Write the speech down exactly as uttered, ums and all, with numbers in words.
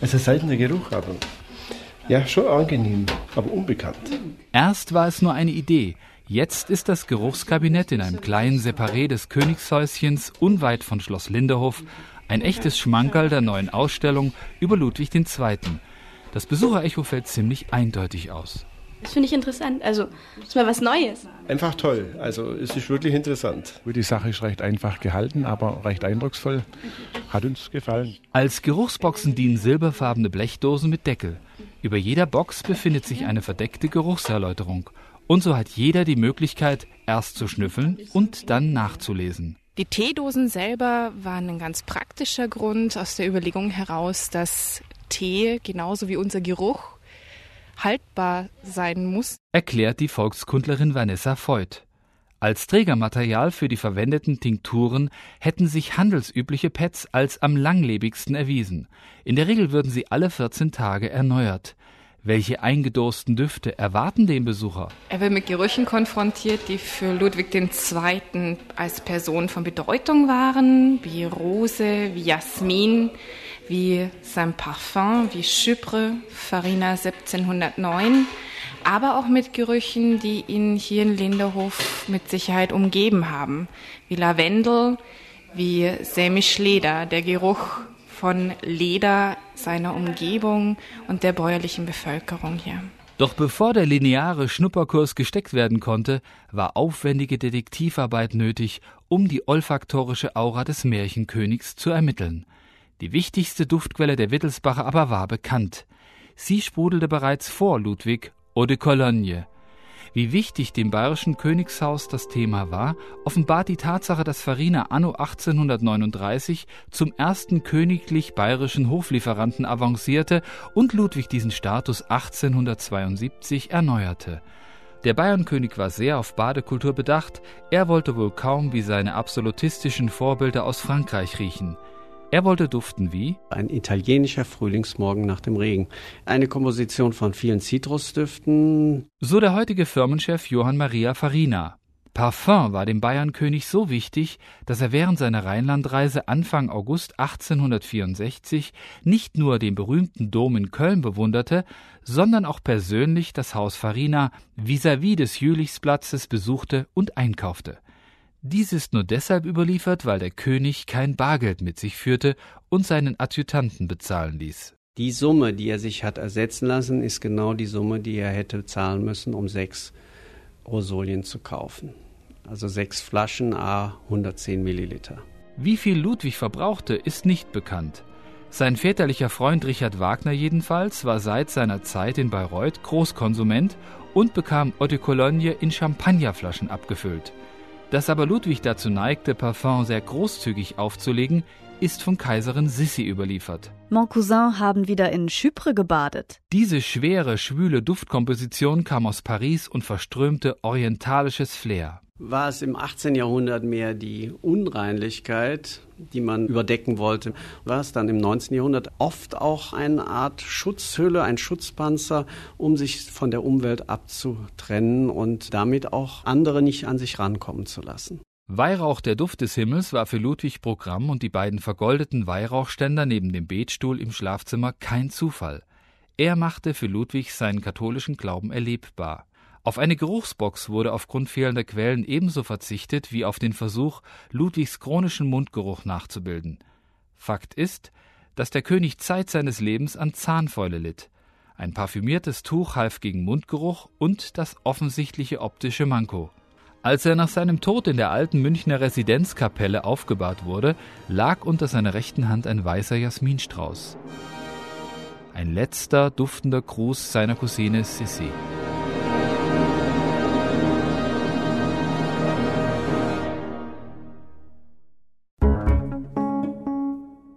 Also seltener Geruch, aber ja, schon angenehm, aber unbekannt. Erst war es nur eine Idee. Jetzt ist das Geruchskabinett in einem kleinen Separé des Königshäuschens unweit von Schloss Linderhof ein echtes Schmankerl der neuen Ausstellung über Ludwig der Zweite. Das Besucherecho fällt ziemlich eindeutig aus. Das finde ich interessant. Also, das ist mal was Neues. Einfach toll. Also, es ist wirklich interessant. Die Sache ist recht einfach gehalten, aber recht eindrucksvoll. Hat uns gefallen. Als Geruchsboxen dienen silberfarbene Blechdosen mit Deckel. Über jeder Box befindet sich eine verdeckte Geruchserläuterung. Und so hat jeder die Möglichkeit, erst zu schnüffeln und dann nachzulesen. Die Teedosen selber waren ein ganz praktischer Grund aus der Überlegung heraus, dass Tee genauso wie unser Geruch haltbar sein muss, erklärt die Volkskundlerin Vanessa Voigt. Als Trägermaterial für die verwendeten Tinkturen hätten sich handelsübliche Pads als am langlebigsten erwiesen. In der Regel würden sie alle vierzehn Tage erneuert. Welche eingedossten Düfte erwarten den Besucher? Er wird mit Gerüchen konfrontiert, die für Ludwig der Zweite als Person von Bedeutung waren, wie Rose, wie Jasmin, wie sein Parfum, wie Chypre, Farina siebzehnhundertneun, aber auch mit Gerüchen, die ihn hier in Linderhof mit Sicherheit umgeben haben, wie Lavendel, wie sämisch Leder, der Geruch von Leder, seiner Umgebung und der bäuerlichen Bevölkerung hier. Doch bevor der lineare Schnupperkurs gesteckt werden konnte, war aufwendige Detektivarbeit nötig, um die olfaktorische Aura des Märchenkönigs zu ermitteln. Die wichtigste Duftquelle der Wittelsbacher aber war bekannt. Sie sprudelte bereits vor Ludwig, Eau de Cologne. Wie wichtig dem bayerischen Königshaus das Thema war, offenbart die Tatsache, dass Farina anno achtzehnhundertneununddreißig zum ersten königlich bayerischen Hoflieferanten avancierte und Ludwig diesen Status achtzehnhundertzweiundsiebzig erneuerte. Der Bayernkönig war sehr auf Badekultur bedacht, er wollte wohl kaum wie seine absolutistischen Vorbilder aus Frankreich riechen. Er wollte duften wie ein italienischer Frühlingsmorgen nach dem Regen. Eine Komposition von vielen Zitrusdüften. So der heutige Firmenchef Johann Maria Farina. Parfum war dem Bayernkönig so wichtig, dass er während seiner Rheinlandreise Anfang August achtzehnhundertvierundsechzig nicht nur den berühmten Dom in Köln bewunderte, sondern auch persönlich das Haus Farina vis-à-vis des Jülichsplatzes besuchte und einkaufte. Dies ist nur deshalb überliefert, weil der König kein Bargeld mit sich führte und seinen Adjutanten bezahlen ließ. Die Summe, die er sich hat ersetzen lassen, ist genau die Summe, die er hätte zahlen müssen, um sechs Rosolien zu kaufen. Also sechs Flaschen à hundertzehn Milliliter. Wie viel Ludwig verbrauchte, ist nicht bekannt. Sein väterlicher Freund Richard Wagner jedenfalls war seit seiner Zeit in Bayreuth Großkonsument und bekam Eau de Cologne in Champagnerflaschen abgefüllt. Dass aber Ludwig dazu neigte, Parfum sehr großzügig aufzulegen, ist von Kaiserin Sissi überliefert. Mon Cousin haben wieder in Chypre gebadet. Diese schwere, schwüle Duftkomposition kam aus Paris und verströmte orientalisches Flair. War es im achtzehnten Jahrhundert mehr die Unreinlichkeit, die man überdecken wollte, war es dann im neunzehnten Jahrhundert oft auch eine Art Schutzhülle, ein Schutzpanzer, um sich von der Umwelt abzutrennen und damit auch andere nicht an sich rankommen zu lassen. Weihrauch, der Duft des Himmels, war für Ludwig Programm und die beiden vergoldeten Weihrauchständer neben dem Betstuhl im Schlafzimmer kein Zufall. Er machte für Ludwig seinen katholischen Glauben erlebbar. Auf eine Geruchsbox wurde aufgrund fehlender Quellen ebenso verzichtet wie auf den Versuch, Ludwigs chronischen Mundgeruch nachzubilden. Fakt ist, dass der König Zeit seines Lebens an Zahnfäule litt. Ein parfümiertes Tuch half gegen Mundgeruch und das offensichtliche optische Manko. Als er nach seinem Tod in der alten Münchner Residenzkapelle aufgebahrt wurde, lag unter seiner rechten Hand ein weißer Jasminstrauß. Ein letzter duftender Gruß seiner Cousine Sissi.